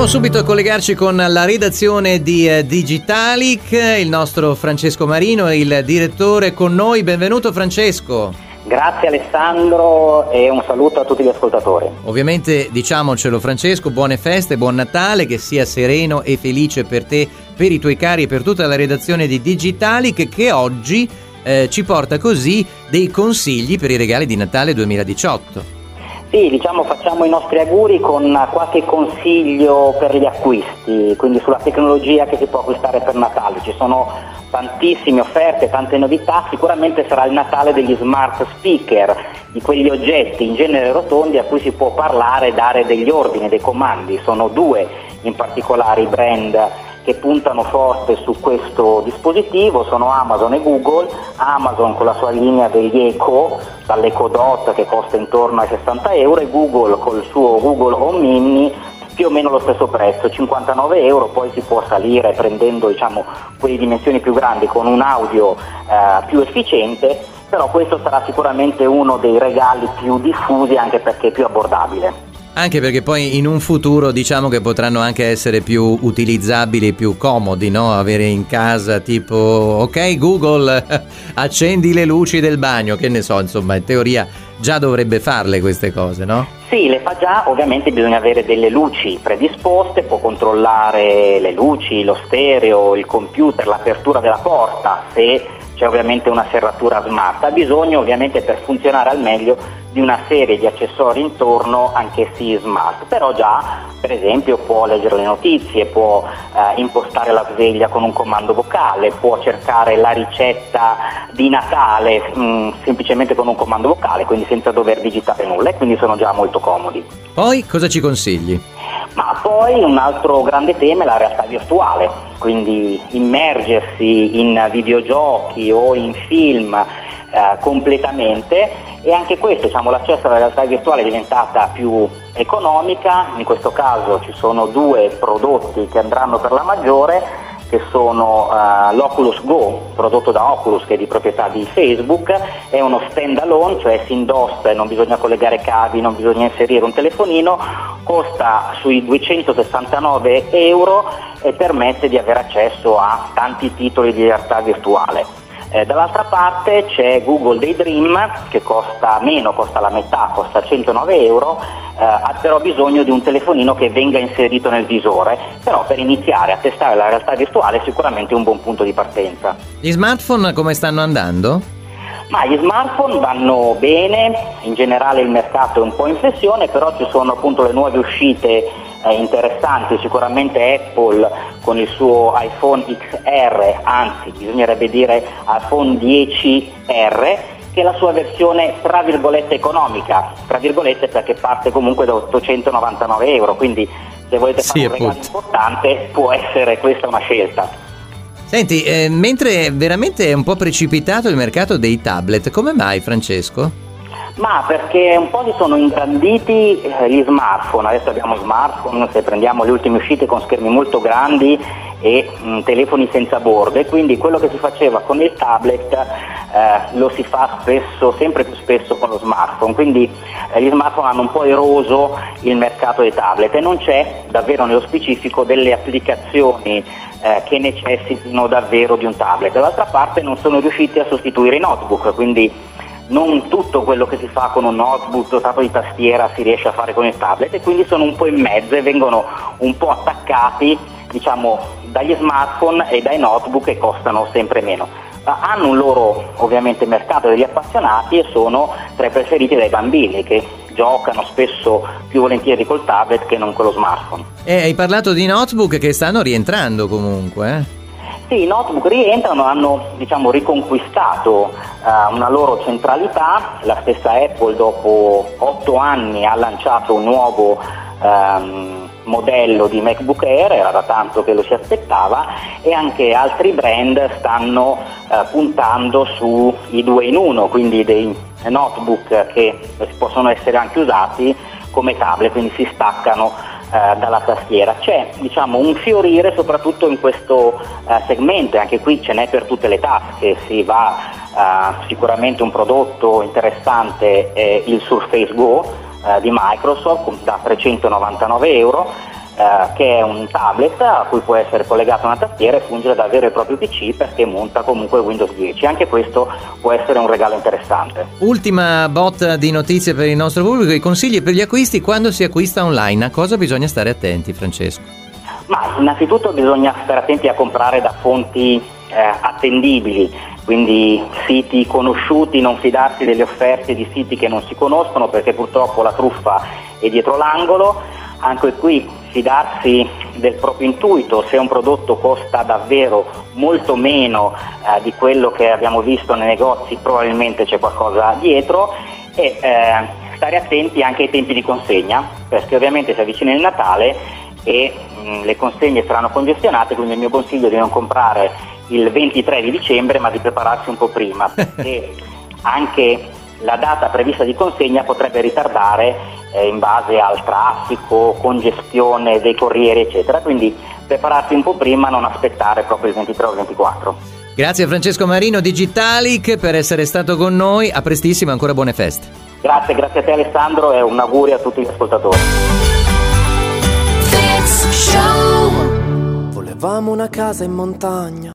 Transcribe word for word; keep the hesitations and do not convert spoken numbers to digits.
Andiamo subito a collegarci con la redazione di eh, Digitalic, il nostro Francesco Marino, il direttore con noi. Benvenuto Francesco. Grazie Alessandro e un saluto a tutti gli ascoltatori. Ovviamente diciamocelo Francesco, buone feste, buon Natale, che sia sereno e felice per te, per i tuoi cari e per tutta la redazione di Digitalic, che oggi eh, ci porta così dei consigli per i regali di Natale duemiladiciotto. Sì, diciamo facciamo i nostri auguri con qualche consiglio per gli acquisti, quindi sulla tecnologia che si può acquistare per Natale. Ci sono tantissime offerte, tante novità, sicuramente sarà il Natale degli smart speaker, di quegli oggetti in genere rotondi a cui si può parlare e dare degli ordini, dei comandi. Sono due in particolare i brand che puntano forte su questo dispositivo, sono Amazon e Google. Amazon con la sua linea degli Echo, dall'Echo Dot che costa intorno ai sessanta euro, e Google col suo Google Home Mini più o meno lo stesso prezzo, cinquantanove euro. Poi si può salire prendendo, diciamo, quelle dimensioni più grandi con un audio eh, più efficiente, però questo sarà sicuramente uno dei regali più diffusi, anche perché è più abbordabile. Anche perché poi in un futuro diciamo che potranno anche essere più utilizzabili, più comodi, no? Avere in casa tipo, ok Google, accendi le luci del bagno, che ne so, insomma in teoria già dovrebbe farle queste cose, no? Sì, le fa già, ovviamente bisogna avere delle luci predisposte, può controllare le luci, lo stereo, il computer, l'apertura della porta, se c'è ovviamente una serratura smart. Ha bisogno ovviamente per funzionare al meglio di una serie di accessori intorno, anch'essi smart, però già per esempio può leggere le notizie, può eh, impostare la sveglia con un comando vocale, può cercare la ricetta di Natale mh, semplicemente con un comando vocale, quindi senza dover digitare nulla, e quindi sono già molto comodi. Poi cosa ci consigli? Ma poi un altro grande tema è la realtà virtuale, quindi immergersi in videogiochi o in film eh, completamente, e anche questo, diciamo, l'accesso alla realtà virtuale è diventata più economica. In questo caso ci sono due prodotti che andranno per la maggiore, che sono uh, l'Oculus Go, prodotto da Oculus, che è di proprietà di Facebook. È uno stand alone, cioè si indossa e non bisogna collegare cavi, non bisogna inserire un telefonino, costa sui duecentosessantanove euro e permette di avere accesso a tanti titoli di realtà virtuale. Eh, dall'altra parte c'è Google Daydream, che costa meno, costa la metà, costa centonove euro, eh, ha però bisogno di un telefonino che venga inserito nel visore, però per iniziare a testare la realtà virtuale è sicuramente un buon punto di partenza. Gli smartphone come stanno andando? Ma gli smartphone vanno bene, in generale il mercato è un po' in flessione, però ci sono appunto le nuove uscite eh, interessanti, sicuramente Apple con il suo iPhone X R, anzi bisognerebbe dire iPhone dieci R, che è la sua versione tra virgolette economica, tra virgolette perché parte comunque da ottocentonovantanove euro, quindi se volete fare sì, un regalo importante può essere questa una scelta. Senti, eh, mentre veramente è un po' precipitato il mercato dei tablet, come mai Francesco? Ma perché un po' si sono ingranditi eh, gli smartphone. Adesso abbiamo smartphone, se prendiamo le ultime uscite, con schermi molto grandi e mh, telefoni senza bordo, e quindi quello che si faceva con il tablet eh, lo si fa spesso, sempre più spesso con lo smartphone, quindi eh, gli smartphone hanno un po' eroso il mercato dei tablet e non c'è davvero nello specifico delle applicazioni eh, che necessitino davvero di un tablet. Dall'altra parte non sono riusciti a sostituire i notebook, quindi non tutto quello che si fa con un notebook dotato di tastiera si riesce a fare con il tablet, e quindi sono un po' in mezzo e vengono un po' attaccati, diciamo, dagli smartphone e dai notebook, che costano sempre meno. Hanno un loro ovviamente mercato degli appassionati e sono tra i preferiti dai bambini, che giocano spesso più volentieri col tablet che non con lo smartphone. E hai parlato di notebook che stanno rientrando comunque, eh? Sì, i notebook rientrano, hanno diciamo riconquistato uh, una loro centralità. La stessa Apple dopo otto anni ha lanciato un nuovo um, modello di MacBook Air, era da tanto che lo si aspettava, e anche altri brand stanno uh, puntando sui due in uno, quindi dei notebook che possono essere anche usati come tablet, quindi si staccano Uh, dalla tastiera. C'è diciamo un fiorire soprattutto in questo uh, segmento, e anche qui ce n'è per tutte le tasche. Si va uh, sicuramente un prodotto interessante è il Surface Go uh, di Microsoft da trecentonovantanove euro, eh, che è un tablet a cui può essere collegata una tastiera e fungere da vero e proprio P C, perché monta comunque Windows dieci. Anche questo può essere un regalo interessante. Ultima botta di notizie per il nostro pubblico, i consigli per gli acquisti quando si acquista online. A cosa bisogna stare attenti, Francesco? Ma innanzitutto bisogna stare attenti a comprare da fonti eh, attendibili, quindi siti conosciuti, non fidarsi delle offerte di siti che non si conoscono, perché purtroppo la truffa è dietro l'angolo. Anche qui fidarsi del proprio intuito, se un prodotto costa davvero molto meno eh, di quello che abbiamo visto nei negozi, probabilmente c'è qualcosa dietro, e eh, stare attenti anche ai tempi di consegna, perché ovviamente si avvicina il Natale e mh, le consegne saranno congestionate, quindi il mio consiglio è di non comprare il ventitré di dicembre, ma di prepararsi un po' prima, perché anche la data prevista di consegna potrebbe ritardare eh, in base al traffico, congestione dei corrieri eccetera, quindi prepararsi un po' prima, non aspettare proprio il ventitré o il ventiquattro. Grazie a Francesco Marino Digitalic per essere stato con noi, a prestissimo, ancora buone feste. Grazie, grazie a te Alessandro e un augurio a tutti gli ascoltatori. Volevamo una casa in montagna